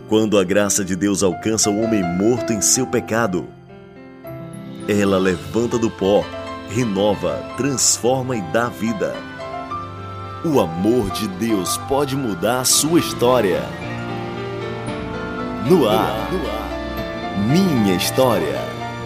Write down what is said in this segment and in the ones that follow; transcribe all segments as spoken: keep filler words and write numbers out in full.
Quando a graça de Deus alcança o homem morto em seu pecado, ela levanta do pó, renova, transforma e dá vida. O amor de Deus pode mudar a sua história. No ar, no ar. Minha História.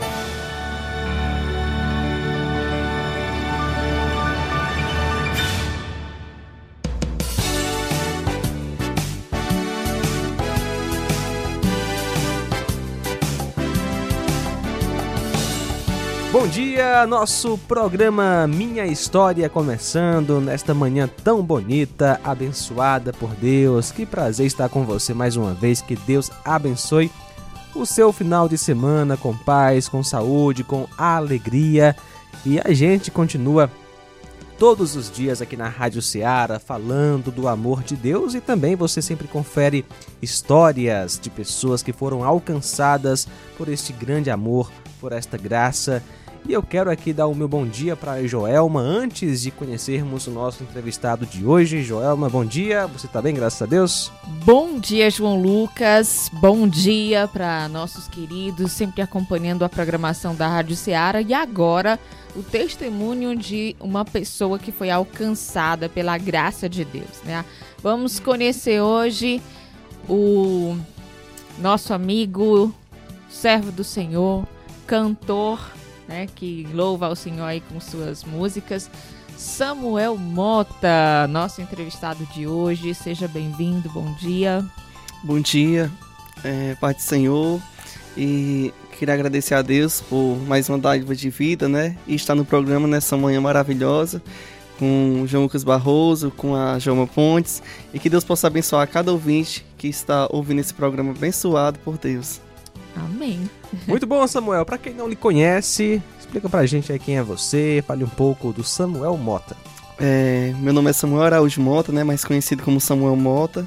Bom dia, nosso programa Minha História começando nesta manhã tão bonita, abençoada por Deus. Que prazer estar com você mais uma vez, que Deus abençoe o seu final de semana com paz, com saúde, com alegria. E a gente continua todos os dias aqui na Rádio Ceará falando do amor de Deus, e também você sempre confere histórias de pessoas que foram alcançadas por este grande amor, por esta graça. E eu quero aqui dar o meu bom dia para a Joelma, antes de conhecermos o nosso entrevistado de hoje. Joelma, bom dia, você está bem, graças a Deus? Bom dia, João Lucas, bom dia para nossos queridos, sempre acompanhando a programação da Rádio Ceará. E agora, o testemunho de uma pessoa que foi alcançada pela graça de Deus, né? Vamos conhecer hoje o nosso amigo, servo do Senhor, cantor, né, que louva ao Senhor aí com suas músicas, Samuel Mota, nosso entrevistado de hoje. Seja bem-vindo, bom dia. Bom dia, é, Pai do Senhor, e queria agradecer a Deus por mais uma dádiva de vida, né, e estar no programa nessa manhã maravilhosa, com o João Lucas Barroso, com a Joelma Pontes, e que Deus possa abençoar cada ouvinte que está ouvindo esse programa abençoado por Deus. Amém. Muito bom, Samuel. Para quem não lhe conhece, explica pra gente aí quem é você, fale um pouco do Samuel Mota. É, meu nome é Samuel Araújo Mota, né, mais conhecido como Samuel Mota,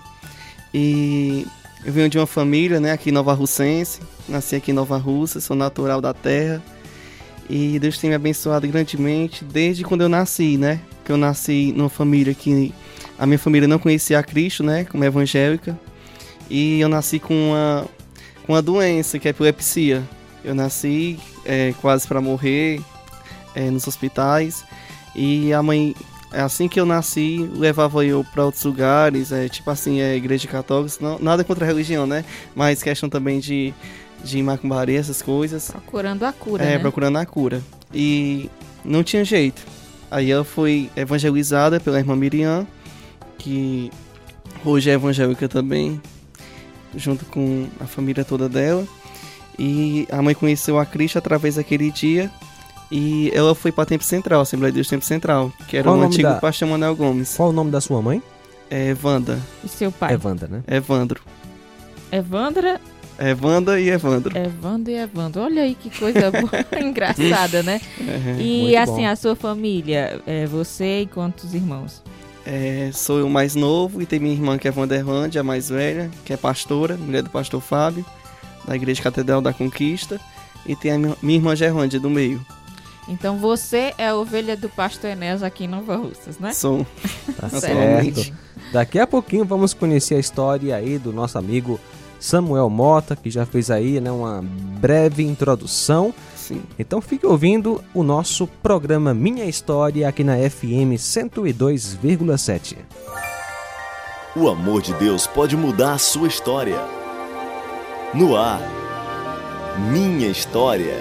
e eu venho de uma família, né, aqui em Nova Russense, nasci aqui em Nova Russa, sou natural da terra, e Deus tem me abençoado grandemente desde quando eu nasci, né, que eu nasci numa família que a minha família não conhecia a Cristo, né, como evangélica, e eu nasci com uma com uma doença, que é epilepsia. Eu nasci é, quase para morrer é, nos hospitais, e a mãe, assim que eu nasci, levava eu para outros lugares, é, tipo assim, é, igreja católica, não, nada contra a religião, né? Mas questão também de, de macumbaria, essas coisas. Procurando a cura, É, né? procurando a cura. E não tinha jeito. Aí ela foi evangelizada pela irmã Miriam, que hoje é evangélica também, junto com a família toda dela, e a mãe conheceu a Cristo através daquele dia, e ela foi para Tempo Central, Assembleia de Deus Tempo Central, que era o antigo da... pastor Manuel Gomes. Qual o nome da sua mãe? É Wanda. E seu pai? Evanda, né? Evandro. Evandra? Evanda e Evandro. Evandro e Evandro. Olha aí que coisa boa, engraçada, né? Uhum. E Muito assim, bom. a sua família, é você e quantos irmãos? É, sou eu mais novo, e tem minha irmã que é Wanda Erlande, a mais velha, que é pastora, mulher do pastor Fábio, da Igreja Catedral da Conquista, e tem a minha, minha irmã Gerlândia do meio. Então você é a ovelha do pastor Enéas aqui em Nova Russas, né? Sou. Tá Atualmente. certo. Daqui a pouquinho vamos conhecer a história aí do nosso amigo Samuel Mota, que já fez aí, né, uma breve introdução. Sim. Então fique ouvindo o nosso programa Minha História aqui na F M cento e dois vírgula sete. O amor de Deus pode mudar a sua história. No ar, Minha História.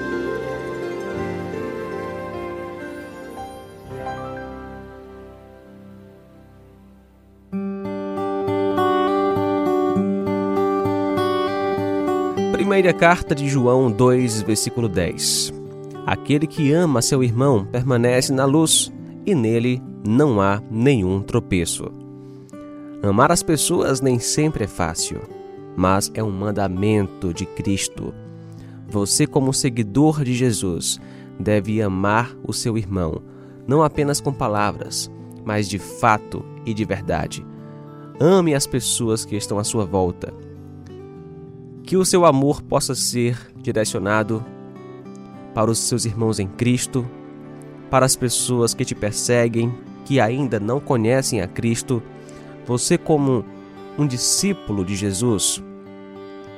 Primeira carta de João dois, versículo dez. Aquele que ama seu irmão permanece na luz, e nele não há nenhum tropeço. Amar as pessoas nem sempre é fácil, mas é um mandamento de Cristo. Você, como seguidor de Jesus, deve amar o seu irmão, não apenas com palavras, mas de fato e de verdade. Ame as pessoas que estão à sua volta. Que o seu amor possa ser direcionado para os seus irmãos em Cristo, para as pessoas que te perseguem, que ainda não conhecem a Cristo. Você, como um discípulo de Jesus,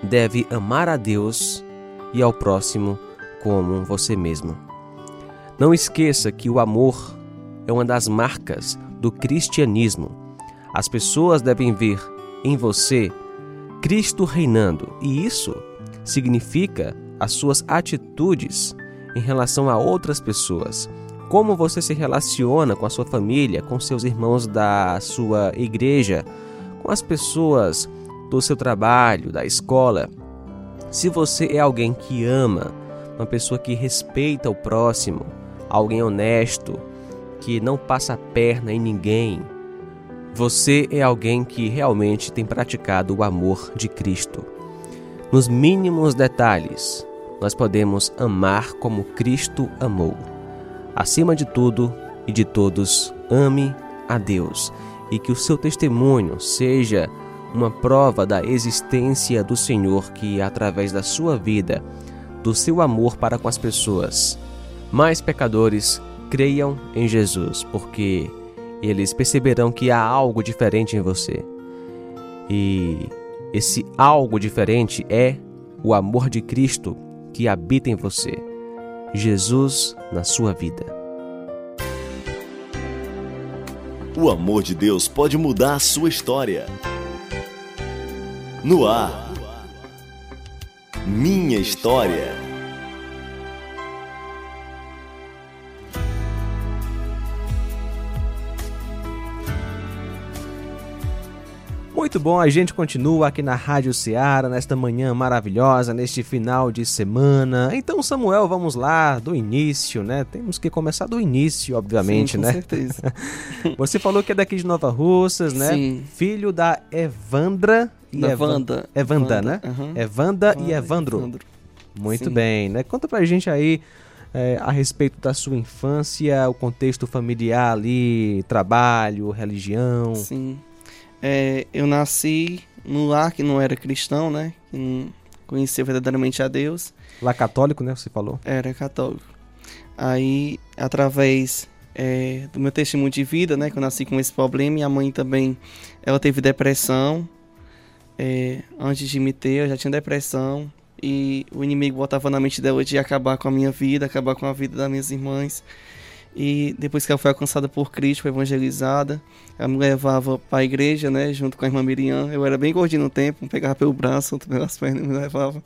deve amar a Deus e ao próximo como você mesmo. Não esqueça que o amor é uma das marcas do cristianismo. As pessoas devem ver em você Cristo reinando, e isso significa as suas atitudes em relação a outras pessoas. Como você se relaciona com a sua família, com seus irmãos da sua igreja, com as pessoas do seu trabalho, da escola. Se você é alguém que ama, uma pessoa que respeita o próximo, alguém honesto, que não passa a perna em ninguém, você é alguém que realmente tem praticado o amor de Cristo. Nos mínimos detalhes, nós podemos amar como Cristo amou. Acima de tudo e de todos, ame a Deus, e que o seu testemunho seja uma prova da existência do Senhor, que através da sua vida, do seu amor para com as pessoas, mais pecadores creiam em Jesus, porque eles perceberão que há algo diferente em você. E esse algo diferente é o amor de Cristo que habita em você. Jesus na sua vida. O amor de Deus pode mudar a sua história. No ar, Minha História. Muito bom, a gente continua aqui na Rádio Ceará, nesta manhã maravilhosa, neste final de semana. Então, Samuel, vamos lá, do início, né? Temos que começar do início, obviamente, Sim, com né? certeza. Você falou que é daqui de Nova Russas, né? Sim. Filho da Evandra e Da Evan- Wanda. Evanda, Wanda, né? aham. Evanda Wanda e e Evandro. Evandro. Muito Sim. bem, né? Conta pra gente aí é, a respeito da sua infância, o contexto familiar ali, trabalho, religião. Sim. É, eu nasci num lar que não era cristão, né? Que não conhecia verdadeiramente a Deus. Lá católico, né? Você falou. Era católico. Aí, através é, do meu testemunho de vida, né? Que eu nasci com esse problema. E a mãe também, ela teve depressão. É, antes de me ter, eu já tinha depressão. E o inimigo botava na mente dela de acabar com a minha vida, acabar com a vida das minhas irmãs. E depois que ela foi alcançada por Cristo, foi evangelizada, ela me levava para a igreja, né, junto com a irmã Miriam. Eu era bem gordinho no tempo, pegava pelo braço, outro pelas pernas e me levava.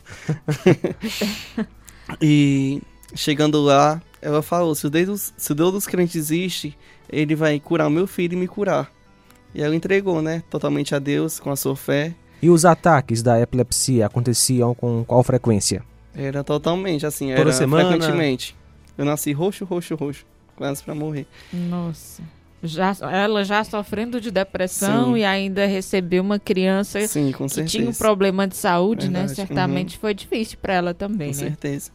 E chegando lá, ela falou, se o, Deus, se o Deus dos crentes existe, ele vai curar o meu filho e me curar. E ela entregou, né, totalmente a Deus, com a sua fé. E os ataques da epilepsia aconteciam com qual frequência? Era totalmente assim, Toda era semana? frequentemente. Eu nasci roxo, roxo, roxo, quase para morrer. Nossa. Já, ela já sofrendo de depressão Sim. e ainda recebeu uma criança Sim, com que certeza. tinha um problema de saúde, né? Verdade, Certamente foi difícil para ela também, Com né? certeza.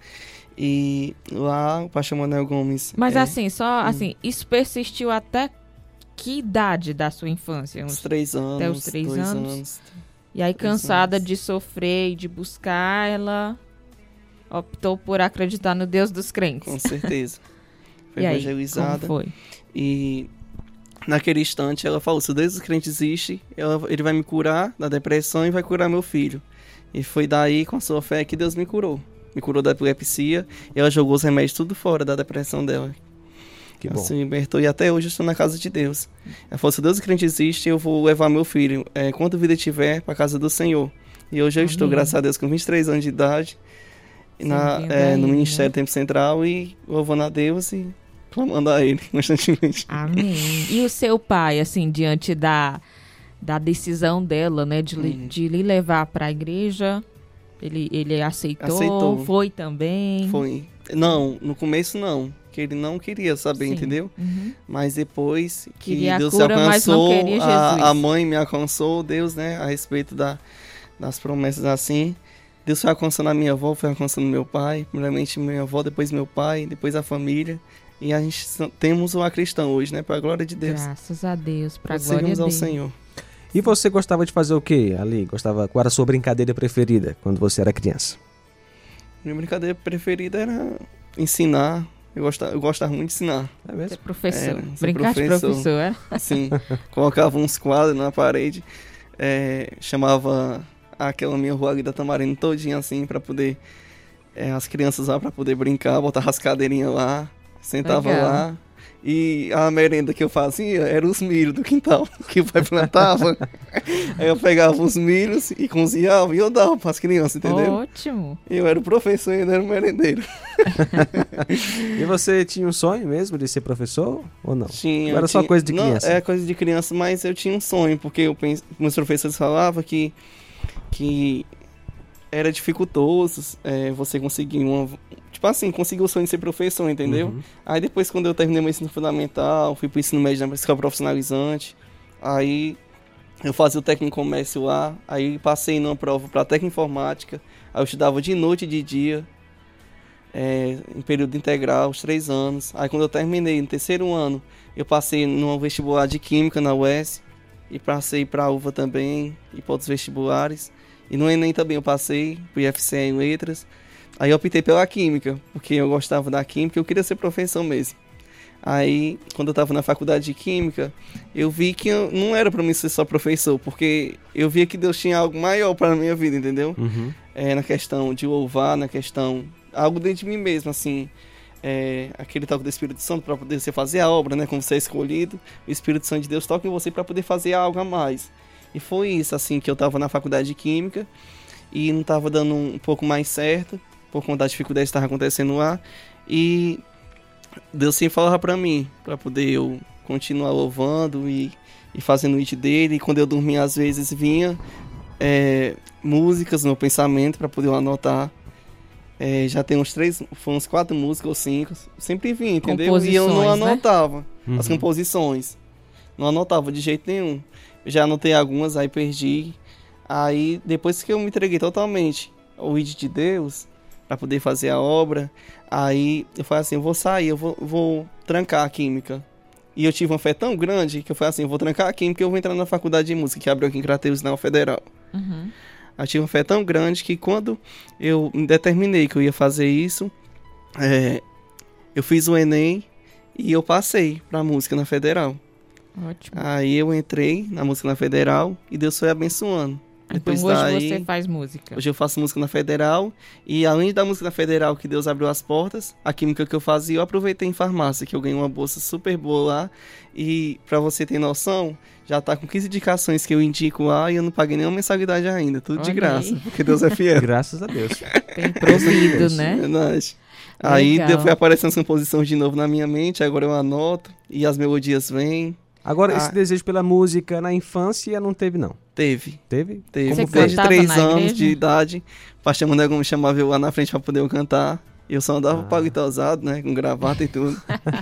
E lá, o pastor Manuel Gomes... Mas é, assim, só assim, isso persistiu até que idade da sua infância? uns Uns- três anos, até os três dois anos? anos. E aí, três cansada anos. de sofrer e de buscar, ela optou por acreditar no Deus dos crentes. Com certeza. Foi E aí, evangelizada. como foi? E naquele instante ela falou, se o Deus dos crentes existe, ela- ele vai me curar da depressão e vai curar meu filho. E foi daí, com a sua fé, que Deus me curou. Me curou da epilepsia e ela jogou os remédios tudo fora da depressão dela. Que Ela bom. se libertou e até hoje eu estou na casa de Deus. Ela falou, se Deus dos crentes existe, eu vou levar meu filho, é, quanto vida tiver, para a casa do Senhor. E hoje eu estou, Amém. graças a Deus, com vinte e três anos de idade, na, Servindo é, a no Ele, Ministério né? Tempo Central e louvando a Deus e clamando a Ele constantemente. Amém. E o seu pai, assim, diante da, da decisão dela, né, de, li- Uhum. de lhe levar para a igreja, ele, ele aceitou, Aceitou. foi também? Foi. Não, no começo não, que ele não queria saber, Sim. entendeu? Uhum. Mas depois que Queria a Deus cura, se mas não alcançou, queria Jesus. a, a mãe me alcançou, Deus, né, a respeito da, das promessas assim. Deus foi alcançando a minha avó, foi alcançando meu pai, primeiramente minha avó, depois meu pai, depois a família. E a gente so- temos uma cristã hoje, né, para a glória de Deus. Graças a Deus, para a glória Seguimos ao dele. Senhor. E você gostava de fazer o quê ali? Gostava, qual era a sua brincadeira preferida quando você era criança? Minha brincadeira preferida era ensinar. Eu gostava, eu gostava muito de ensinar. É Ser mesmo? professor. Era, ser Brincar de professor. professor, é? Assim, colocava uns quadros na parede, é, chamava aquela minha rua ali da Tamarina todinha assim, pra poder, é, as crianças lá pra poder brincar, botar as cadeirinhas lá, sentava Legal. lá. E a merenda que eu fazia era os milhos do quintal que o pai plantava. Aí eu pegava os milhos e cozinhava e eu dava pras crianças, entendeu? Ótimo. Eu era o professor e ainda era o merendeiro. E você tinha um sonho mesmo de ser professor ou não? Tinha, Ou era só tinha- coisa de não, criança? é coisa de criança, mas eu tinha um sonho, porque eu pens... meus professores falavam que, que era dificultoso é, você conseguir uma... Tipo assim, conseguir o sonho de ser professor, entendeu? Uhum. Aí depois, quando eu terminei meu ensino fundamental, fui pro ensino médio na escola profissionalizante, aí eu fazia o técnico em comércio lá, aí passei numa prova pra técnica informática, aí eu estudava de noite e de dia, é, em período integral, os três anos. Aí quando eu terminei, no terceiro ano, eu passei num vestibular de Química na U E S, e passei pra U V A também, e para outros vestibulares. E no Enem também eu passei, pro I F C E em Letras. Aí eu optei pela Química, porque eu gostava da Química, eu queria ser professor mesmo. Aí, quando eu estava na faculdade de Química, eu vi que eu, não era para mim ser só professor, porque eu via que Deus tinha algo maior para a minha vida, entendeu? Uhum. É, na questão de louvar, na questão... Algo dentro de mim mesmo, assim... É, aquele toque do Espírito Santo para poder você fazer a obra, né? Como você é escolhido, o Espírito Santo de Deus toca em você para poder fazer algo a mais. E foi isso, assim, que eu estava na faculdade de Química e não estava dando um pouco mais certo, por conta das dificuldades que estavam acontecendo lá. E Deus sempre falava para mim, para poder eu continuar louvando e, e fazendo o it dele. E quando eu dormia, às vezes vinha é, músicas no meu pensamento para poder eu anotar. É, já tem uns três, foi uns quatro músicas ou cinco, sempre vinha, entendeu? E eu não Composições, né? anotava Uhum. as composições. Não anotava de jeito nenhum. Eu já anotei algumas, aí perdi. Aí, depois que eu me entreguei totalmente ao I D de Deus, para poder fazer a obra, aí eu falei assim, eu vou sair, eu vou, vou trancar a Química. E eu tive uma fé tão grande que eu falei assim, eu vou trancar a Química e eu vou entrar na faculdade de música, que abriu aqui em Crateús, na Federal. Uhum. Eu tive uma fé tão grande que quando eu me determinei que eu ia fazer isso, é, eu fiz o Enem e eu passei pra música na Federal. Ótimo. Aí eu entrei na música na Federal e Deus foi abençoando. Então Depois hoje daí, você faz música. hoje eu faço música na Federal e além da música na Federal que Deus abriu as portas, a química que eu fazia eu aproveitei em farmácia, que eu ganhei uma bolsa super boa lá e pra você ter noção, já tá com quinze indicações que eu indico lá e eu não paguei nenhuma mensalidade ainda, tudo de Olha graça, aí. porque Deus é fiel. Graças a Deus. Tem provido, né? Verdade. Aí Legal. deu- foi aparecendo as composições de novo na minha mente, agora eu anoto e as melodias vêm. Agora, Ah. esse desejo pela música na infância não teve, não. Teve. Teve? Teve. Você Desde cantava três na anos igreja? de idade, o pastor Manego me chamava eu lá na frente pra poder eu cantar. Eu só andava Ah. palitosado, né? Com gravata e tudo.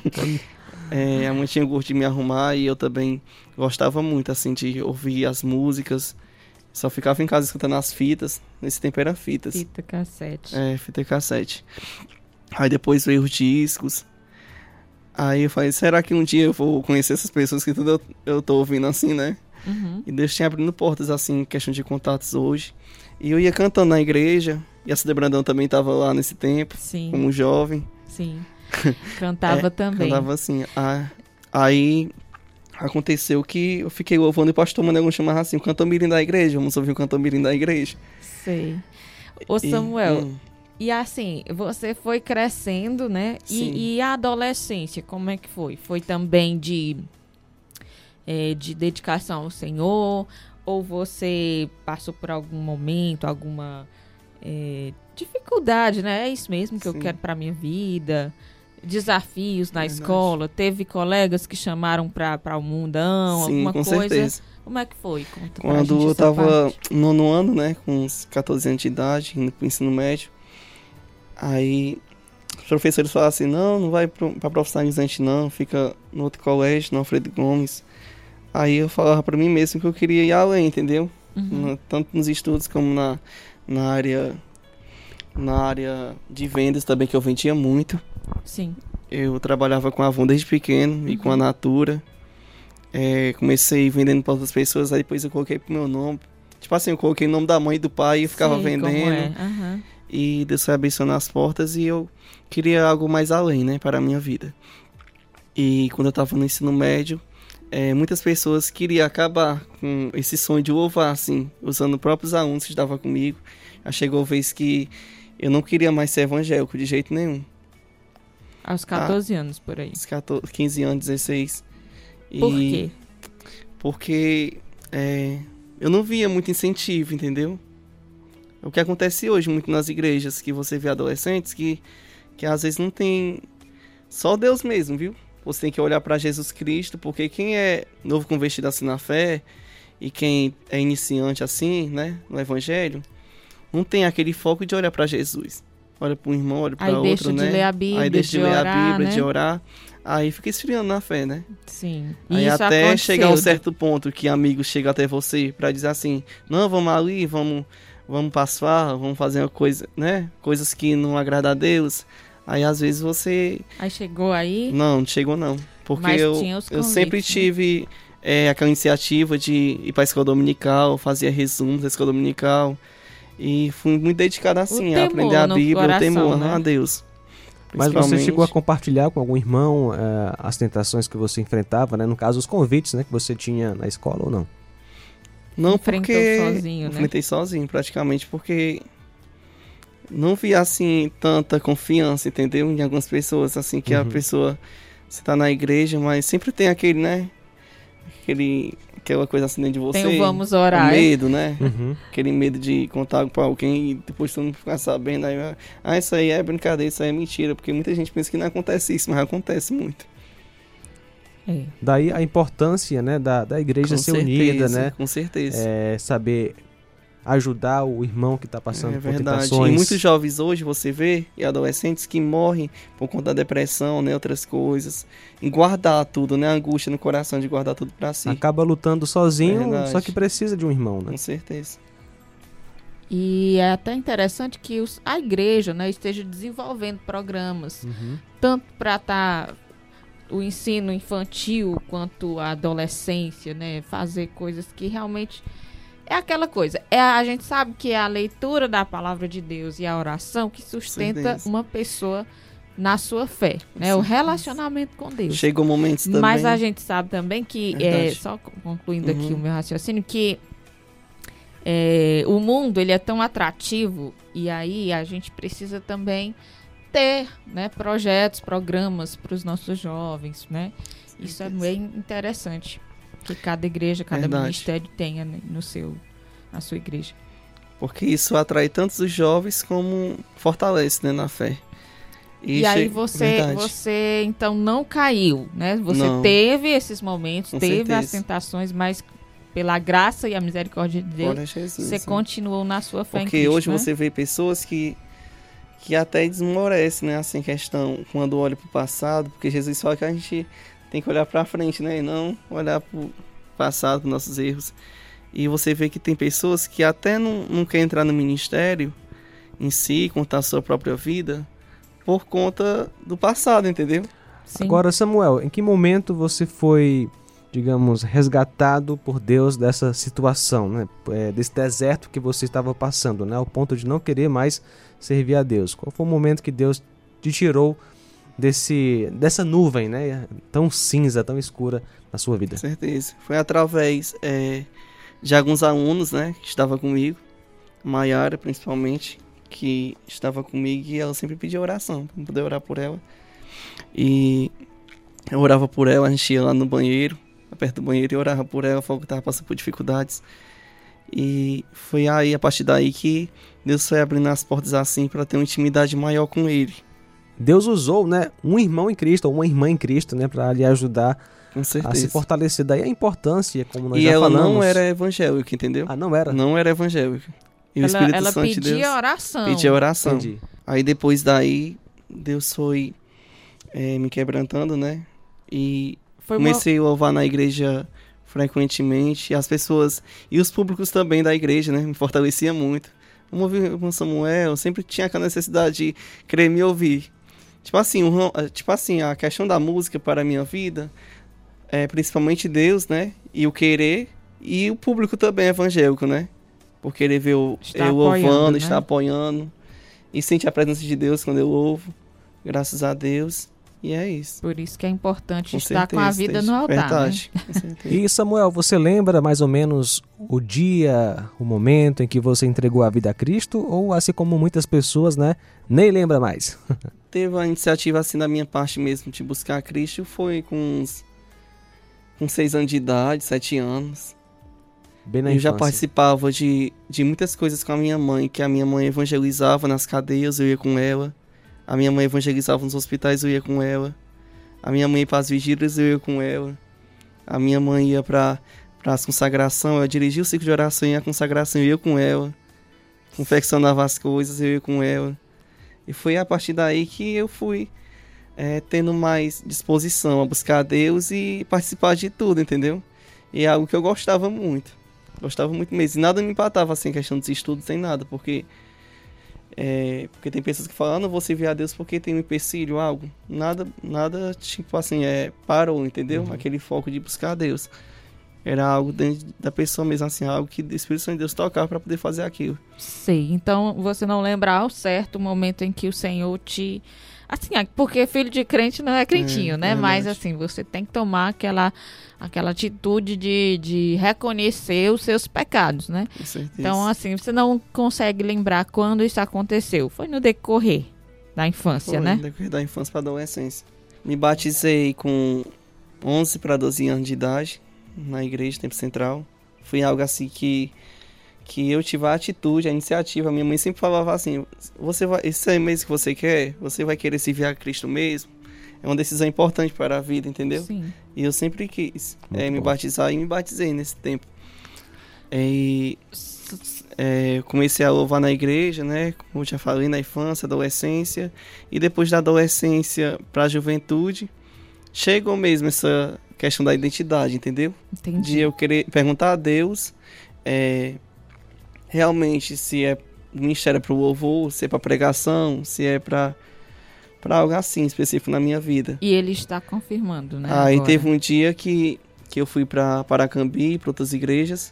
É, a mãe tinha gosto de me arrumar e eu também gostava muito, assim, de ouvir as músicas. Só ficava em casa escutando as fitas. Nesse tempo era fitas. Fita cassete. É, fita cassete. Aí depois veio os discos. Aí eu falei, será que um dia eu vou conhecer essas pessoas que tudo eu, eu tô ouvindo assim, né? Uhum. E Deus tinha abrindo portas, assim, questão de contatos hoje. E eu ia cantando na igreja. E a Cida Brandão também tava lá nesse tempo, Sim, como jovem. sim. Cantava É, também. Cantava assim. Ah, aí aconteceu que eu fiquei louvando e o pastor Manego chamava assim, o cantor mirim da igreja. Vamos ouvir o cantor mirim da igreja. Sei. Ô E, Samuel, hum, e assim, você foi crescendo, né? Sim. E, e a adolescência, como é que foi? Foi também de, é, de dedicação ao Senhor? Ou você passou por algum momento, alguma é, dificuldade, né? É isso mesmo que eu Sim. quero pra minha vida. Desafios na Verdade. escola. Teve colegas que chamaram pra, pra o mundão, sim, alguma com coisa. certeza. Como é que foi? Conta pra Quando gente eu essa tava parte. no nono ano, né, com uns catorze anos de idade, indo pro ensino médio, aí os professores falaram assim, não, não vai pro, pra profissionalizante não, fica no outro colégio, no Alfredo Gomes. Aí eu falava pra mim mesmo que eu queria ir além, entendeu? Uhum. Na- tanto nos estudos como na, na área na área de vendas também, que eu vendia muito. Sim. Eu trabalhava com a Avon desde pequeno e com a Natura. É, comecei vendendo para outras pessoas, aí depois eu coloquei pro meu nome. Tipo assim, eu coloquei o nome da mãe e do pai e eu ficava Sei como vendendo. é. Aham. E Deus foi abençoando as portas e eu queria algo mais além, né, para a minha vida. E quando eu tava no ensino médio, é, muitas pessoas queriam acabar com esse sonho de louvar, assim, usando próprios alunos que estavam comigo. Já chegou a vez que eu não queria mais ser evangélico de jeito nenhum. Aos catorze ah, anos, por aí. Aos catorze, quinze anos, dezesseis. Por e quê? Porque é, eu não via muito incentivo, entendeu? O que acontece hoje muito nas igrejas, que você vê adolescentes que, que às vezes não tem só Deus mesmo, viu? Você tem que olhar para Jesus Cristo, porque quem é novo convertido assim na fé e quem é iniciante assim, né, no evangelho, não tem aquele foco de olhar para Jesus. Olha para um irmão, olha para outro, né? Aí deixa de ler a Bíblia, Aí deixa de, de ler orar, a Bíblia, né? de orar. Aí fica esfriando na fé, né? Sim. Aí isso até aconteceu. chegar a um certo ponto que amigos chegam até você para dizer assim, não, vamos ali, vamos, vamos passar, vamos fazer uma coisa, né? Coisas que não agradam a Deus. Aí às vezes você... Aí chegou aí? Não, não chegou não. Porque Mas eu, tinha os eu convites, sempre né? tive é, aquela iniciativa de ir para a escola dominical, fazia resumos da escola dominical. E fui muito dedicado assim, a aprender a Bíblia, o temor, né? A Deus. Mas você chegou a compartilhar com algum irmão é, as tentações que você enfrentava, né? No caso, os convites, né, que você tinha na escola ou não? Não, Enfrentou porque... sozinho, né? Enfrentei sozinho, praticamente, porque... Não vi, assim, tanta confiança, entendeu? Em algumas pessoas, assim, que uhum. a pessoa... Você tá na igreja, mas sempre tem aquele, né? Aquele... Aquela coisa assim dentro de você. Tem o vamos orar. O medo, é? Né? Uhum. Aquele medo de contar pra alguém e depois todo mundo ficar sabendo. Aí, ah, isso aí é brincadeira, isso aí é mentira. Porque muita gente pensa que não acontece isso, mas acontece muito. É. Daí a importância, né, da, da igreja com ser certeza, unida, né? Com certeza. É, saber ajudar o irmão que está passando é por verdade. tentações. E muitos jovens hoje, você vê, e adolescentes que morrem por conta da depressão, né, outras coisas, em guardar tudo, né, a angústia no coração de guardar tudo para si. Acaba lutando sozinho, Verdade. Só que precisa de um irmão, né? Com certeza. E é até interessante que os, a igreja, né, esteja desenvolvendo programas, uhum. tanto para estar tá, o ensino infantil quanto a adolescência, né, fazer coisas que realmente... É aquela coisa, é, a gente sabe que é a leitura da palavra de Deus e a oração que sustenta uma pessoa na sua fé, né? O relacionamento com Deus. Chegou momentos também. Mas a gente sabe também que, é, só concluindo uhum. aqui o meu raciocínio, que é, o mundo ele é tão atrativo e aí a gente precisa também ter, né, projetos, programas para os nossos jovens, né? Isso é bem interessante. Que cada igreja, cada Verdade. ministério tenha, né, no seu, na sua igreja. Porque isso atrai tanto os jovens como fortalece, né, na fé. E, e aí você, você então não caiu, né? Você não. teve esses momentos, Com teve certeza. as tentações, mas pela graça e a misericórdia de Deus, Jesus, você sim. continuou na sua fé. Porque em Cristo, hoje né? você vê pessoas que que até desmorecem, né, assim, questão quando olha para o passado, porque Jesus fala que a gente tem que olhar para frente, né? E não olhar para o passado, para nossos erros. E você vê que tem pessoas que até não, não querem entrar no ministério em si, contar a sua própria vida, por conta do passado, entendeu? Sim. Agora, Samuel, em que momento você foi, digamos, resgatado por Deus dessa situação, né? É, desse deserto que você estava passando, né? Ao ponto de não querer mais servir a Deus. Qual foi o momento que Deus te tirou Desse, dessa nuvem, né, tão cinza, tão escura na sua vida? Com certeza. Foi através é, de alguns alunos, né, que estavam comigo, Maiara principalmente, que estava comigo e ela sempre pedia oração, para poder orar por ela. E eu orava por ela, a gente ia lá no banheiro, perto do banheiro, e orava por ela, falou que estava passando por dificuldades. E foi aí, a partir daí, que Deus foi abrindo as portas assim para ter uma intimidade maior com ele. Deus usou, né, um irmão em Cristo ou uma irmã em Cristo, né, para lhe ajudar a se fortalecer. Daí a importância, como nós e já falamos. E ela não era evangélica, entendeu? Ah, não era? Não era evangélica. E ela, o Espírito ela Santo pedia de Deus oração. Pedia oração. Entendi. Aí depois daí, Deus foi é, me quebrantando, né? E foi comecei uma... a louvar na igreja frequentemente. E as pessoas, e os públicos também da igreja, né? Me fortalecia muito. Vamos ouvir com Samuel, eu sempre tinha aquela necessidade de querer me ouvir. Tipo assim, um, tipo assim, a questão da música para a minha vida é principalmente Deus, né? E o querer, e o público também evangélico, né? Por querer ver eu, eu louvando, né? Estar apoiando. E sentir a presença de Deus quando eu louvo. Graças a Deus. E é isso. Por isso que é importante Com estar certeza, com a vida no altar, verdade, né? com certeza. E Samuel, você lembra mais ou menos o dia, o momento em que você entregou a vida a Cristo? Ou assim como muitas pessoas, né, nem lembra mais? Teve uma iniciativa assim da minha parte mesmo de buscar a Cristo, foi com uns com seis anos de idade, sete anos. Bem na Eu já infância. participava de, de muitas coisas com a minha mãe, que a minha mãe evangelizava nas cadeias, eu ia com ela. A minha mãe evangelizava nos hospitais, eu ia com ela. A minha mãe ia para as vigílias, eu ia com ela. A minha mãe ia para as consagrações, eu dirigia o ciclo de oração e a consagração, eu ia com ela. Confeccionava as coisas, eu ia com ela. E foi a partir daí que eu fui é, tendo mais disposição a buscar a Deus e participar de tudo, entendeu? E é algo que eu gostava muito. Gostava muito mesmo. E nada me empatava assim, questão dos estudos, sem nada, porque... É, porque tem pessoas que falam, ah, não vou servir a Deus porque tem um empecilho, algo. Nada, nada tipo assim, é, parou, entendeu? Uhum. Aquele foco de buscar a Deus. Era algo dentro da pessoa mesmo, assim, algo que o Espírito Santo de Deus tocava para poder fazer aquilo. Sim, então você não lembra ao certo o momento em que o Senhor te... Assim, porque filho de crente não é crentinho, é, né? É Mas assim, você tem que tomar aquela, aquela atitude de, de reconhecer os seus pecados, né? Com certeza. Então, assim, você não consegue lembrar quando isso aconteceu. Foi no decorrer da infância, Foi, né? no decorrer da infância para a adolescência. Me batizei com onze para doze anos de idade, na igreja, Tempo Central. Foi algo assim que... que eu tive a atitude, a iniciativa. Minha mãe sempre falava assim, você vai, isso é mesmo que você quer? Você vai querer servir a Cristo mesmo? É uma decisão importante para a vida, entendeu? Sim. E eu sempre quis é, me batizar e me batizei nesse tempo. E é, comecei a louvar na igreja, né? Como eu já falei, na infância, adolescência. E depois da adolescência para a juventude, chegou mesmo essa questão da identidade, entendeu? Entendi. De eu querer perguntar a Deus... É, realmente, se é ministério para o louvor, se é para pregação, se é para para algo assim específico na minha vida. E ele está confirmando, né? Aí agora. teve um dia que, que eu fui para Paracambi, para outras igrejas,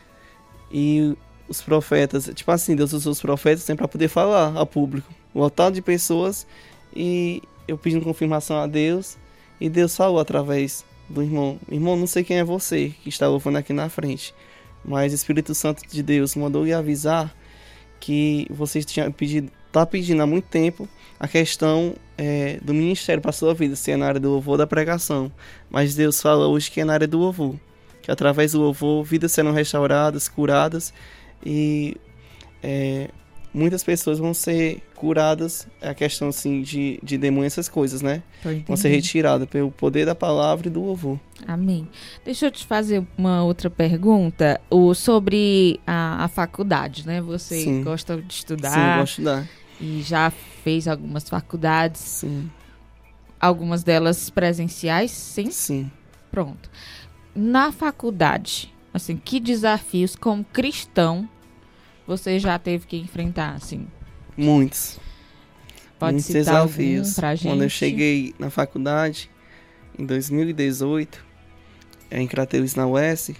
e os profetas, tipo assim, Deus usou os profetas sempre para poder falar ao público, lotado de pessoas, e eu pedindo confirmação a Deus, e Deus falou através do irmão, irmão, não sei quem é você que está louvando aqui na frente, mas o Espírito Santo de Deus mandou lhe avisar que você tinha pedido, tá pedindo há muito tempo a questão é, do ministério para sua vida, se é na área do louvor ou da pregação. Mas Deus fala hoje que é na área do louvor, que através do louvor vidas serão restauradas, curadas e é, muitas pessoas vão ser curadas, é a questão assim de, de demônio, essas coisas, né? Vão ser retiradas pelo poder da palavra e do louvor. Amém. Deixa eu te fazer uma outra pergunta o, sobre a, a faculdade, né? Você Sim. gosta de estudar? Sim, eu gosto de estudar. E já fez algumas faculdades? Sim. Algumas delas presenciais, sim? Sim. Pronto. Na faculdade, assim, que desafios como cristão você já teve que enfrentar, assim? Muitos. Pode Muitos citar desafios. algum pra gente? Quando eu cheguei na faculdade, em dois mil e dezoito, em Crateus, na U E S,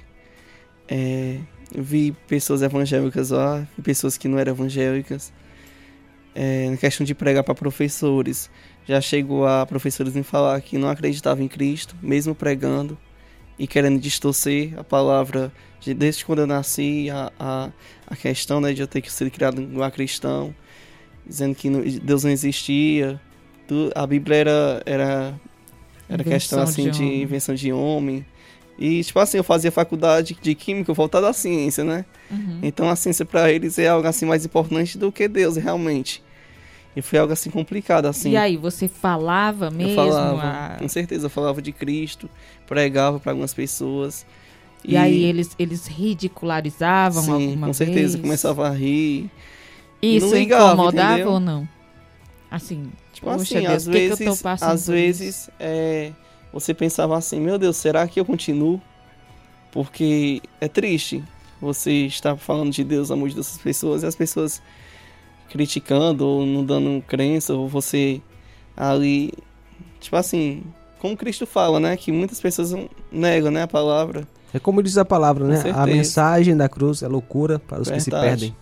é, eu vi pessoas evangélicas lá, vi pessoas que não eram evangélicas. É, na questão de pregar para professores, já chegou a professores me falar que não acreditavam em Cristo, mesmo pregando, e querendo distorcer a palavra de, desde quando eu nasci, a, a, a questão, né, de eu ter sido criado em um cristão, dizendo que não, Deus não existia. Tu, a Bíblia era, era, era questão assim, de, de invenção de homem. E, tipo assim, eu fazia faculdade de química voltada à ciência, né? Uhum. Então, a ciência para eles é algo assim mais importante do que Deus, realmente. E foi algo assim complicado, assim. E aí, você falava mesmo? Eu falava, a... com certeza, eu falava de Cristo, pregava para algumas pessoas. E, e aí, eles, eles ridicularizavam sim, alguma com certeza, vez? começava a rir. Isso ligava, incomodava entendeu? ou não? Assim, tipo poxa assim, Deus, às que vezes, que eu tô passando às vezes é, você pensava assim, meu Deus, será que eu continuo? Porque é triste você estar falando de Deus, amor de Deus, das pessoas, e as pessoas criticando ou não dando crença, ou você ali, tipo assim, como Cristo fala, né, que muitas pessoas negam, né, a palavra. É como diz a palavra, né? certeza. A mensagem da cruz é loucura para os Verdade. que se perdem.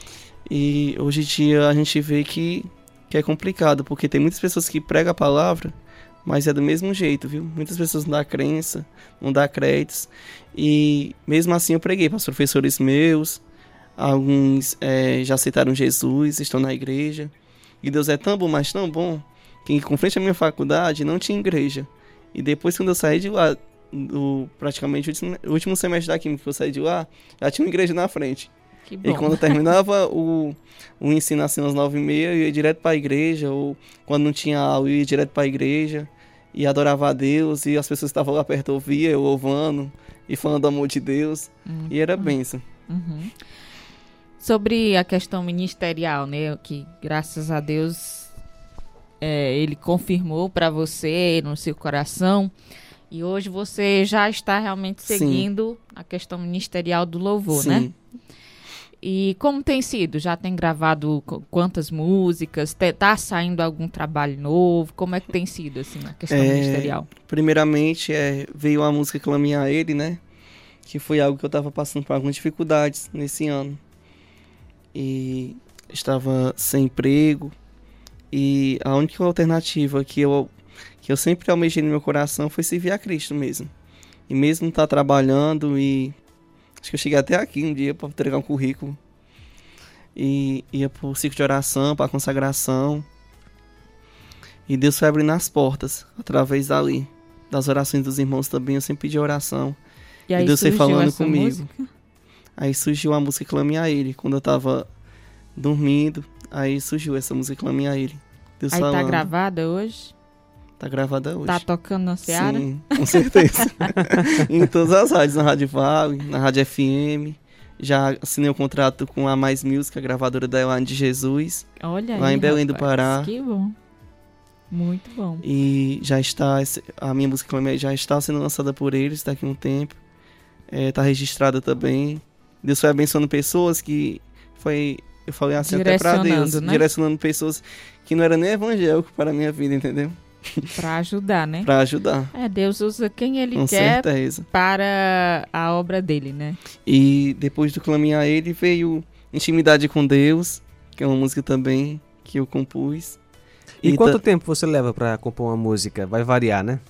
E hoje em dia a gente vê que, que é complicado, porque tem muitas pessoas que pregam a palavra, mas é do mesmo jeito, viu? Muitas pessoas não dão crença, não dão créditos, e mesmo assim eu preguei para os professores meus, alguns é, já aceitaram Jesus, estão na igreja, e Deus é tão bom, mas tão bom, que com frente à minha faculdade não tinha igreja, e depois quando eu saí de lá, do, praticamente o último, o último semestre da Química que eu saí de lá, já tinha uma igreja na frente. Que bom. E quando terminava o, o ensino assim às nove e meia, eu ia direto para a igreja, ou quando não tinha aula, eu ia direto para a igreja, e adorava a Deus, e as pessoas que estavam lá perto ouviam, eu louvando, e falando do amor de Deus, uhum. e era bênção. Uhum. Sobre a questão ministerial, né, que graças a Deus é, ele confirmou para você no seu coração, e hoje você já está realmente seguindo Sim. a questão ministerial do louvor, Sim. né? E como tem sido? Já tem gravado quantas músicas? Está saindo algum trabalho novo? Como é que tem sido, assim, a questão é, ministerial? Primeiramente, é, veio a música Clame a Ele, né? Que foi algo que eu estava passando por algumas dificuldades nesse ano. E estava sem emprego. E a única alternativa que eu, que eu sempre almejei no meu coração foi servir a Cristo mesmo. E mesmo estar tá trabalhando e... Acho que eu cheguei até aqui um dia para entregar um currículo. E ia para o ciclo de oração, para a consagração. E Deus foi abrindo as portas através dali. Das orações dos irmãos também, eu sempre pedi oração. E, aí e Deus foi falando comigo. Música? Aí surgiu a música Clame a Ele. Quando eu estava dormindo, aí surgiu essa música Clame a Ele. Deus aí falando. Tá gravada hoje? Tá gravada hoje. Tá tocando na Seara? Sim, com certeza. Em todas as rádios, na Rádio Vale, na Rádio F M. Já assinei um contrato com a Mais Music, a gravadora da Elaine de Jesus. Olha lá aí, em Belém rapaz, do Pará. Que bom. Muito bom. E já está, a minha música já está sendo lançada por eles daqui a um tempo. É, tá registrada também. Deus foi abençoando pessoas que foi... Eu falei assim até pra Deus. Né? Direcionando pessoas que não eram nem evangélicos para a minha vida, entendeu? Para ajudar, né? Para ajudar. É, Deus usa quem Ele Com quer certeza. Para a obra dele, né? E depois do Clame a Ele veio Intimidade com Deus, que é uma música também que eu compus. E, e quanto ta... tempo você leva para compor uma música? Vai variar, né?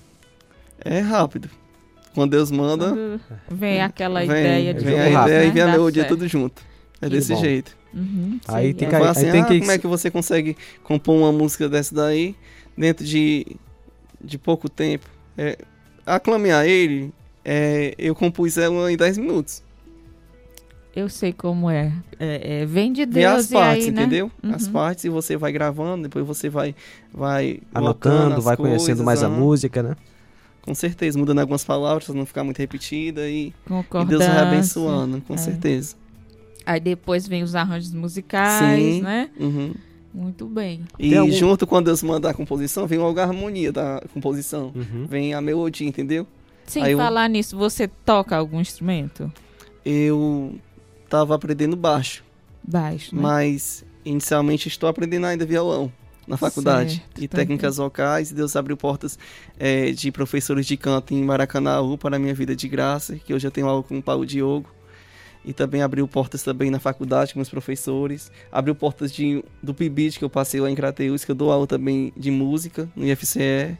É rápido. Quando Deus manda... Quando vem aquela vem, ideia de Vem a rápido, ideia né? e vem a Dá melodia certo. tudo junto. É que desse bom. jeito. Uhum, aí sim, tem é. que... Aí, assim, aí tem ah, que... como é que você consegue compor uma música dessa daí dentro de, de pouco tempo? É, a Clame a Ele, é, eu compus ela em dez minutos. Eu sei como é. é, é vem de Deus Vem as e partes, aí, né? entendeu? Uhum. As partes, e você vai gravando, depois você vai, vai anotando, vai coisas, conhecendo mais a ah, música, né? Com certeza, mudando algumas palavras pra não ficar muito repetida e, e Deus vai Concordância. abençoando, com É. certeza. Aí depois vem os arranjos musicais, Sim. né? Uhum. Muito bem. E Tem algum- junto com Deus manda a composição, vem logo a harmonia da composição. Uhum. Vem a melodia, entendeu? Sem Aí eu- falar nisso, você toca algum instrumento? Eu tava aprendendo baixo, Baixo, né? mas inicialmente estou aprendendo ainda violão na faculdade. Certo, e tá técnicas vocais, e Deus abriu portas é, de professores de canto em Maracanaú para a minha vida de graça, que hoje eu tenho aula com o Paulo Diogo. E também abriu portas também na faculdade com meus professores. Abriu portas de, do P I B I T, que eu passei lá em Crateús, que eu dou aula também de música no I F C E.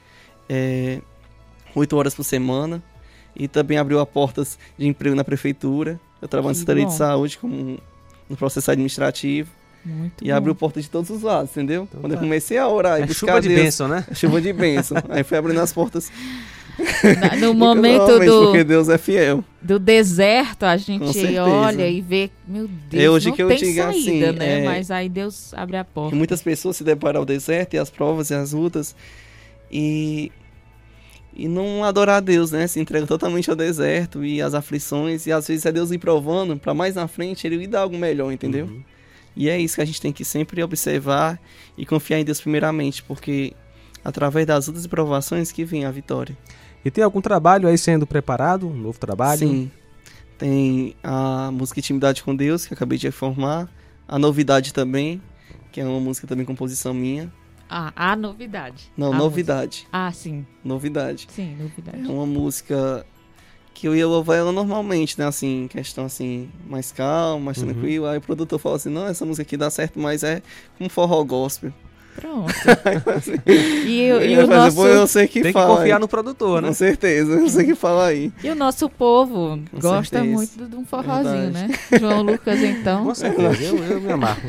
É, oito horas por semana. E também abriu a portas de emprego na prefeitura. Eu trabalho na Que Secretaria bom. de Saúde como no processo administrativo. Muito E bom. abriu portas de todos os lados, entendeu? Então Quando tá. eu comecei a orar e É buscar chuva de Deus, bênção, né? é chuva de bênção. Aí foi abrindo as portas. Na- No momento Literalmente, do, Porque Deus é fiel. do deserto, a gente Com certeza. olha e vê, meu Deus, É hoje não que eu tem digo saída, assim, né? é- Mas aí Deus abre a porta. Que muitas pessoas se deparam ao deserto e as provas e as lutas e, e não adorar a Deus, né? Se entrega totalmente ao deserto e às aflições, e às vezes é Deus lhe provando para mais na frente ele lhe dar algo melhor, entendeu? Uhum. E é isso que a gente tem que sempre observar e confiar em Deus primeiramente, porque através das lutas e provações que vem a vitória. E tem algum trabalho aí sendo preparado? Um novo trabalho? Sim. Tem a música Intimidade com Deus, que eu acabei de formar. A Novidade também, que é uma música também composição minha. Ah, a novidade. Não, A Novidade. música. Ah, sim. Novidade. Sim, novidade. É uma música que eu ia louvar ela normalmente, né? Assim, questão assim, mais calma, mais Uhum. tranquila. Aí o produtor falou assim, não, essa música aqui dá certo, mas é um forró gospel. Pronto. e, e eu o nosso... eu sei que Tem que fala confiar aí. no produtor, né? Com certeza, eu sei que fala aí. E o nosso povo Com gosta certeza. muito de um forrozinho, Verdade. né? João Lucas, então. Com certeza, eu, eu me amarro.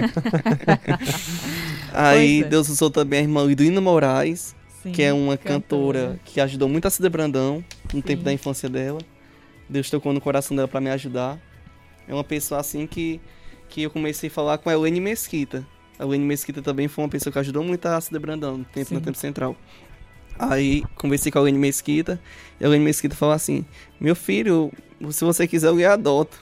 Aí Pois é. Deus usou também a irmã Liduína Moraes, Sim, que é uma cantora que ajudou muito a Cida Brandão no Sim. tempo da infância dela. Deus tocou no coração dela pra me ajudar. É uma pessoa assim que, que eu comecei a falar com a Elene Mesquita. A Elene Mesquita também foi uma pessoa que ajudou muito a Cida Brandão no tempo, Sim. no tempo central. Aí conversei com a Elene Mesquita, e a Elene Mesquita falou assim: meu filho, se você quiser eu lhe adoto.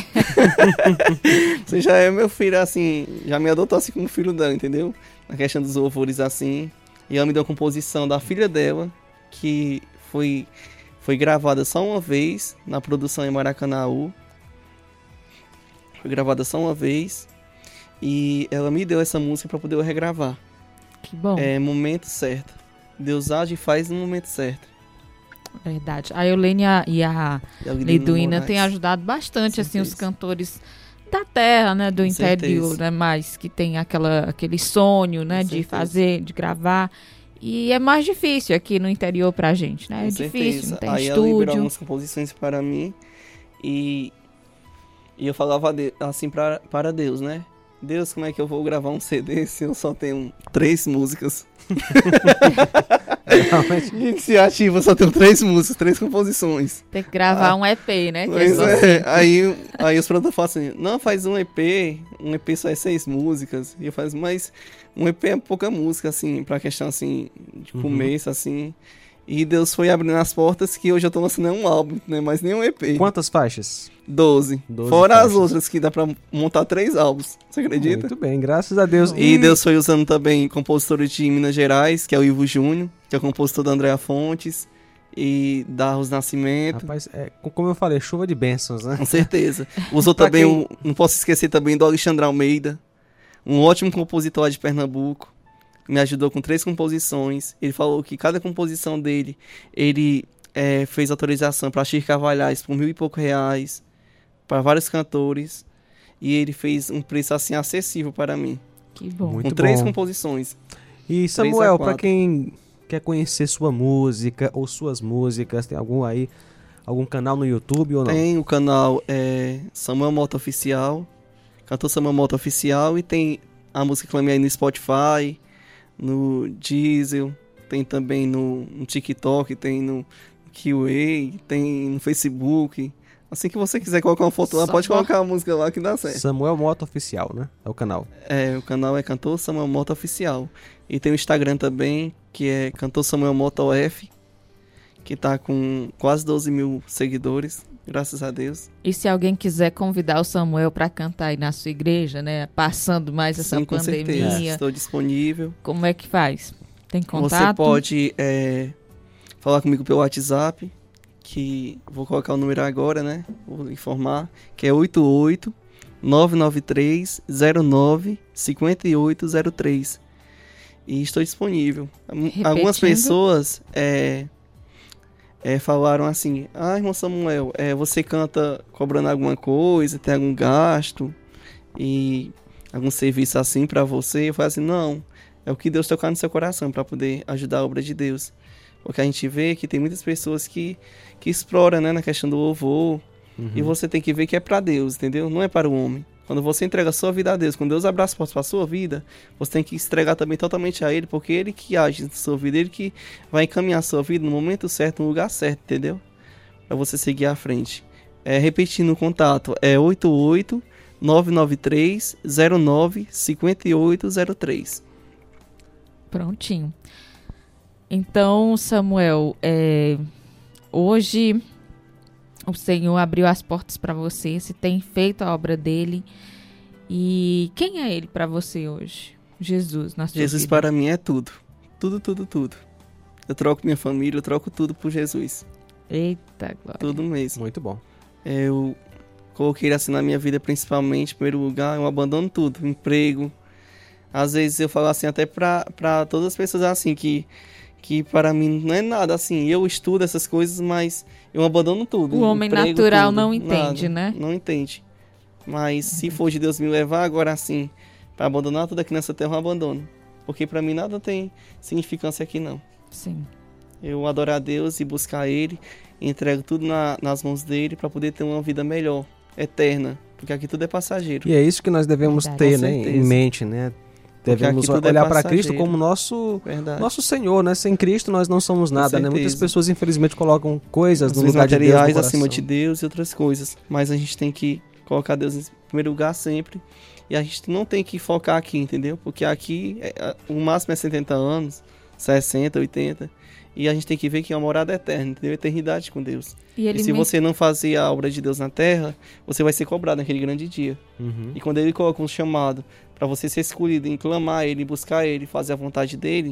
Você já é meu filho, assim, já me adotou assim como filho dela, entendeu? Na questão dos louvores assim. E ela me deu a composição da filha dela, que foi, foi gravada só uma vez na produção em Maracanaú. Foi gravada só uma vez. E ela me deu essa música para poder eu regravar. Que bom. É momento certo. Deus age e faz no momento certo. Verdade. A Eulene e a, e a E a Liduína Liduína Moraes. têm ajudado bastante, Com assim, os certeza. cantores da terra, né, do Com interior, certeza. né, mais que tem aquela, aquele sonho, né, Com de certeza. fazer, de gravar. E é mais difícil aqui no interior pra gente, né? Com É certeza. difícil, não tem Aí ela liberou estúdio. algumas composições para mim. E, e eu falava de- assim pra, para Deus, né? Deus, como é que eu vou gravar um C D se eu só tenho três músicas? Realmente. Iniciativa, só tenho três músicas, três composições. Tem que gravar Ah, um E P, né? que Pois só é, aí, aí os produtores falam assim: não, faz um E P, um E P só é seis músicas. E eu faço, mas um E P é pouca música, assim, pra questão assim, de Uhum. começo, assim. E Deus foi abrindo as portas que hoje eu tô lançando um álbum, né? Mas nem um E P. Quantas faixas? Doze. Doze Fora faixas. as outras que dá pra montar três álbuns. Você acredita? Muito bem, graças a Deus. E Deus foi usando também compositores de Minas Gerais, que é o Ivo Júnior, que é o compositor da Andréa Fontes e Darros Nascimento. Rapaz, é, como eu falei, chuva de bênçãos, né? Com certeza. Usou Pra também, quem- o, não posso esquecer também do Alexandre Almeida, um ótimo compositor lá de Pernambuco. Me ajudou com três composições. Ele falou que cada composição dele, ele é, fez autorização para Chico Cavalhais por mil e pouco reais, para vários cantores. E ele fez um preço assim acessível para mim, Que bom. Muito com três bom. composições. E a Samuel, pra quatro. quem quer conhecer sua música ou suas músicas, tem algum aí, algum canal no YouTube ou não? Tem o canal é, Samuel Mota Oficial, cantor Samuel Mota Oficial, e tem a música que eu aí no Spotify, no Diesel, tem também no, no TikTok, tem no Kiwi, tem no Facebook. Assim que você quiser colocar uma foto lá, Só pode bo- colocar a música lá que dá certo. Samuel Mota Oficial, né? É o canal. É, o canal é Cantor Samuel Mota Oficial. E tem o Instagram também, que é Cantor Samuel Mota O F, que tá com quase doze mil seguidores, graças a Deus. E se alguém quiser convidar o Samuel para cantar aí na sua igreja, né? Passando mais essa Sim, com certeza. pandemia, Estou disponível. como é que faz? Tem Você contato? pode é, falar comigo pelo WhatsApp, que vou colocar o número agora, né? Vou informar, que é oito oito nove nove três zero nove cinco oito zero três. E estou disponível. Repetindo. Algumas pessoas é, é, falaram assim: ah, irmão Samuel, é, você canta cobrando alguma coisa, tem algum gasto e algum serviço assim pra você? Eu falei assim: não, é o que Deus tocar no seu coração pra poder ajudar a obra de Deus. Porque a gente vê que tem muitas pessoas que, que exploram, né, na questão do louvor. Uhum. E você tem que ver que é pra Deus, entendeu? Não é para o homem. Quando você entrega a sua vida a Deus, quando Deus abre as portas para a sua vida, você tem que entregar também totalmente a Ele, porque Ele que age na sua vida, Ele que vai encaminhar a sua vida no momento certo, no lugar certo, entendeu? Para você seguir à frente. É, repetindo o contato, é oito oito nove nove três zero nove cinco oito zero três. Prontinho. Então, Samuel, é, hoje o Senhor abriu as portas para você, você tem feito a obra dele. E quem é ele para você hoje? Jesus, na sua Jesus vida. para mim é tudo. Tudo, tudo, tudo. Eu troco minha família, eu troco tudo por Jesus. Eita, glória. Tudo mesmo. Muito bom. Eu coloquei ele assim na minha vida, principalmente, em primeiro lugar, eu abandono tudo, emprego. Às vezes eu falo assim, até pra, pra todas as pessoas assim, que, que para mim não é nada assim, eu estudo essas coisas, mas eu abandono tudo. O homem emprego, natural tudo, não entende, nada, né? Não entende. Mas se for de Deus me levar, agora assim, pra abandonar tudo aqui nessa terra, eu abandono. Porque para mim nada tem significância aqui não. Sim. Eu adorar a Deus e buscar Ele, entrego tudo na, nas mãos dele para poder ter uma vida melhor, eterna. Porque aqui tudo é passageiro. E é isso que nós devemos Verdade. ter, né, em mente, né? Devemos olhar para Cristo como nosso, nosso Senhor, né? Sem Cristo nós não somos nada, né? Muitas pessoas infelizmente colocam coisas no lugar de Deus, materiais acima de Deus e outras coisas. Mas a gente tem que colocar Deus em primeiro lugar sempre. E a gente não tem que focar aqui, entendeu? Porque aqui é, o máximo é setenta anos, sessenta, oitenta. E a gente tem que ver que é uma morada eterna, entendeu? Eternidade com Deus. E, ele e se me... você não fazer a obra de Deus na terra, você vai ser cobrado naquele grande dia. Uhum. E quando ele coloca um chamado para você ser escolhido em clamar Ele, buscar Ele, fazer a vontade dEle,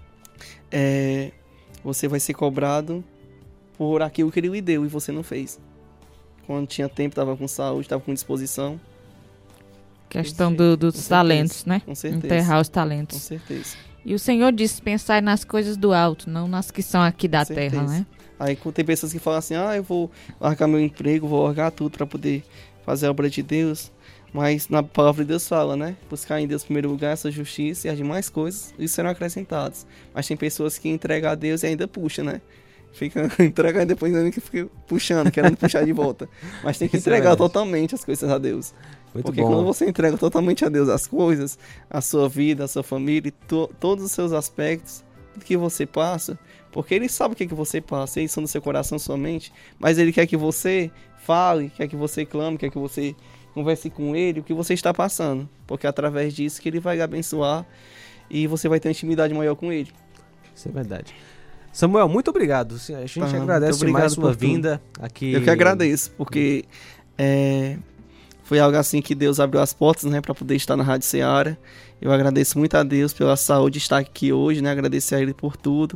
é, você vai ser cobrado por aquilo que Ele lhe deu e você não fez. Quando tinha tempo, estava com saúde, estava com disposição. Questão do, dos talentos, né? Com certeza. Enterrar os talentos. Com certeza. E o Senhor disse, pensar nas coisas do alto, não nas que são aqui da terra, né? Aí tem pessoas que falam assim, ah, eu vou largar meu emprego, vou largar tudo para poder fazer a obra de Deus. Mas na palavra de Deus fala, né? Buscar em Deus em primeiro lugar essa justiça e as demais coisas, isso serão acrescentadas. Mas tem pessoas que entregam a Deus e ainda puxam, né? Fica entregando e depois ainda fica puxando, querendo puxar de volta. Mas tem que isso entregar é totalmente as coisas a Deus. Muito Porque bom. Quando você entrega totalmente a Deus as coisas, a sua vida, a sua família, to, todos os seus aspectos, tudo que você passa, porque Ele sabe o que, que você passa, eles são do seu coração, sua mente, mas Ele quer que você fale, quer que você clame, quer que você converse com Ele, o que você está passando. Porque é através disso que Ele vai lhe abençoar e você vai ter uma intimidade maior com Ele. Isso é verdade. Samuel, muito obrigado. A gente ah, agradece mais sua vinda aqui. Eu que agradeço, porque é, foi algo assim que Deus abriu as portas, né, para poder estar na Rádio Ceará. Eu agradeço muito a Deus pela saúde de estar aqui hoje, né, agradecer a Ele por tudo,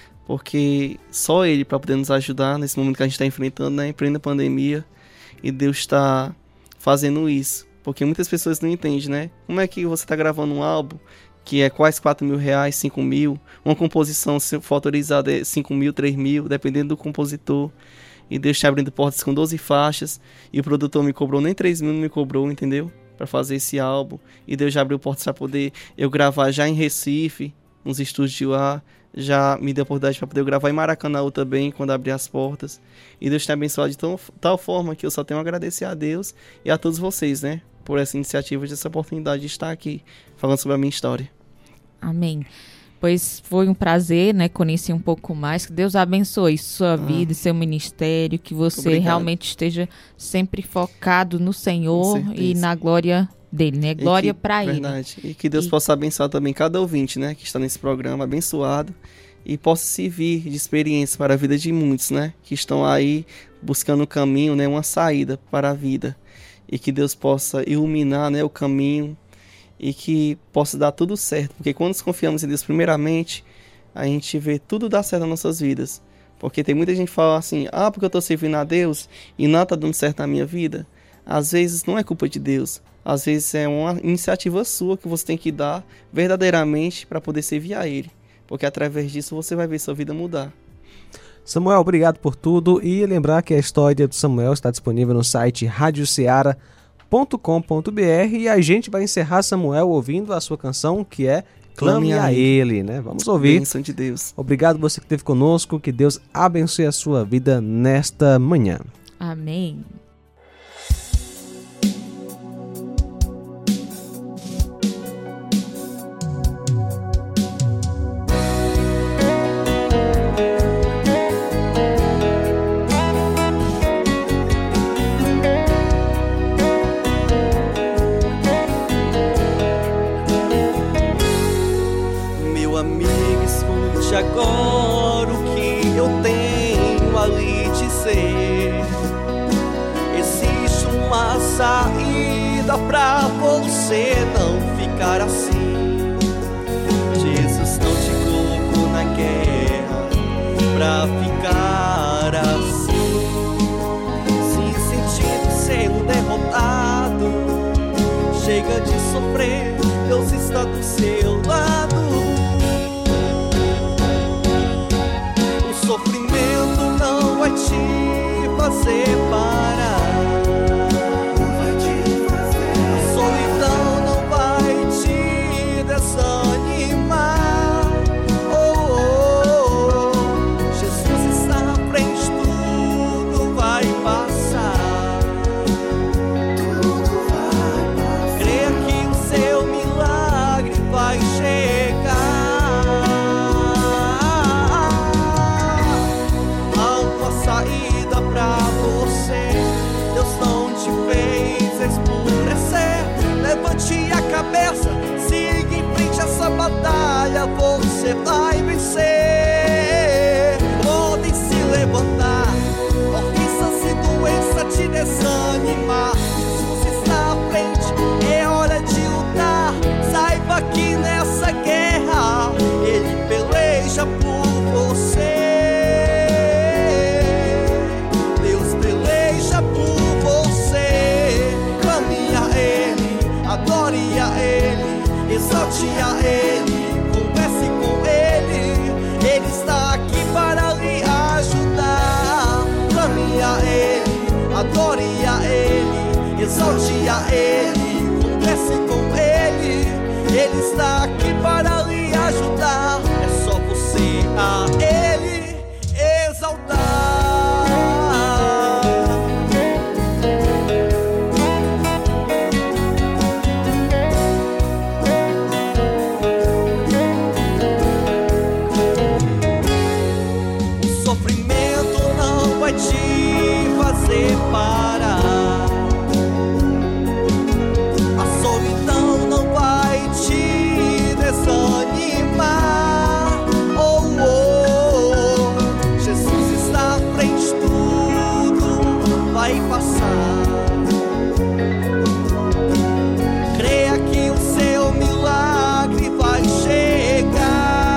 porque só Ele para poder nos ajudar nesse momento que a gente está enfrentando, né, em plena pandemia, e Deus está fazendo isso, porque muitas pessoas não entendem, né, como é que você está gravando um álbum que é quase quatro mil reais, cinco mil, uma composição se for autorizada é cinco mil, três mil, dependendo do compositor, e Deus está abrindo portas com doze faixas, e o produtor me cobrou nem três mil, não me cobrou, entendeu? Para fazer esse álbum, e Deus já abriu portas para poder eu gravar já em Recife, nos estúdios de lá, já me deu a oportunidade para poder eu gravar em Maracanã também, quando abrir as portas, e Deus tem abençoado de tão, tal forma que eu só tenho a agradecer a Deus e a todos vocês, né, por essa iniciativa, dessa oportunidade de estar aqui, falando sobre a minha história. Amém. Pois foi um prazer, né, conhecer um pouco mais, que Deus abençoe sua ah, vida, seu ministério, que você realmente esteja sempre focado no Senhor e na glória dele, né, glória para Ele. Verdade, e que Deus e... possa abençoar também cada ouvinte, né, que está nesse programa, abençoado, e possa servir de experiência para a vida de muitos, né, que estão aí buscando um caminho, né, uma saída para a vida, e que Deus possa iluminar, né, o caminho, e que possa dar tudo certo, porque quando nos confiamos em Deus primeiramente, a gente vê tudo dar certo nas nossas vidas, porque tem muita gente que fala assim, ah, porque eu estou servindo a Deus e nada está dando certo na minha vida. Às vezes não é culpa de Deus, às vezes é uma iniciativa sua que você tem que dar verdadeiramente para poder servir a Ele, porque através disso você vai ver sua vida mudar. Samuel, obrigado por tudo, e lembrar que a história do Samuel está disponível no site rádio ceará ponto com ponto b r, e a gente vai encerrar, Samuel, ouvindo a sua canção, que é Clame a Ele, né? Vamos ouvir. Bênção de Deus. Obrigado você que esteve conosco, que Deus abençoe a sua vida nesta manhã. Amém. Agora o que eu tenho a lhe dizer, existe uma saída pra você não ficar assim. Jesus não te colocou na guerra pra ficar assim, se sentindo sendo derrotado. Chega de sofrer, Deus está do seu lado. Te fazer parar, não vai te fazer. A solidão não vai te desanimar. exalte a Ele, converse com Ele. Ele está aqui para lhe ajudar. É só você a Ele exaltar. O sofrimento não vai te fazer parar. A solidão não vai te desanimar. Oh, oh, oh. Jesus está à frente, tudo vai passar. Creia que o seu milagre vai chegar.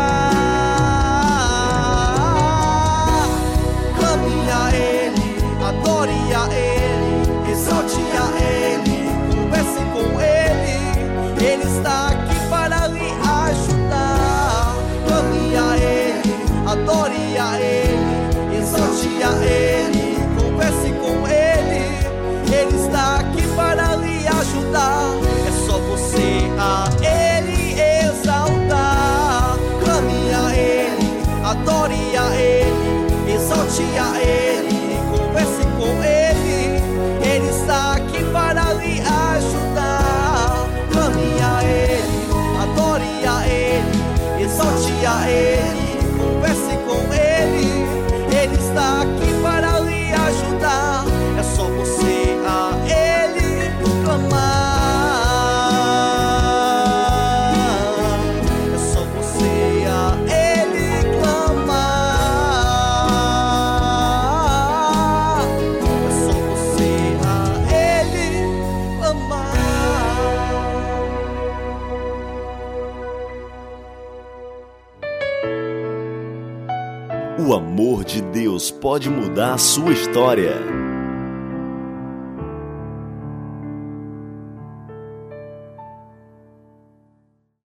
Clame a Ele, adore a Ele, exalte a Ele, converse com Ele. Ele está aqui para lhe ajudar. Clame a Ele, adore a Ele, exalte a Ele, converse com Ele. Ele está aqui para lhe ajudar. É só você a Ele exaltar. Clame a Ele, adore a Ele, exalte a Ele, converse com Ele. Ele está aqui para lhe ajudar. Clame a Ele, adore a Ele, exalte a Ele, converse com Ele. Ele está aqui para lhe ajudar. É só você a Ele clamar. É só você a Ele clamar. É só você a Ele clamar. O amor de Deus pode mudar a sua história.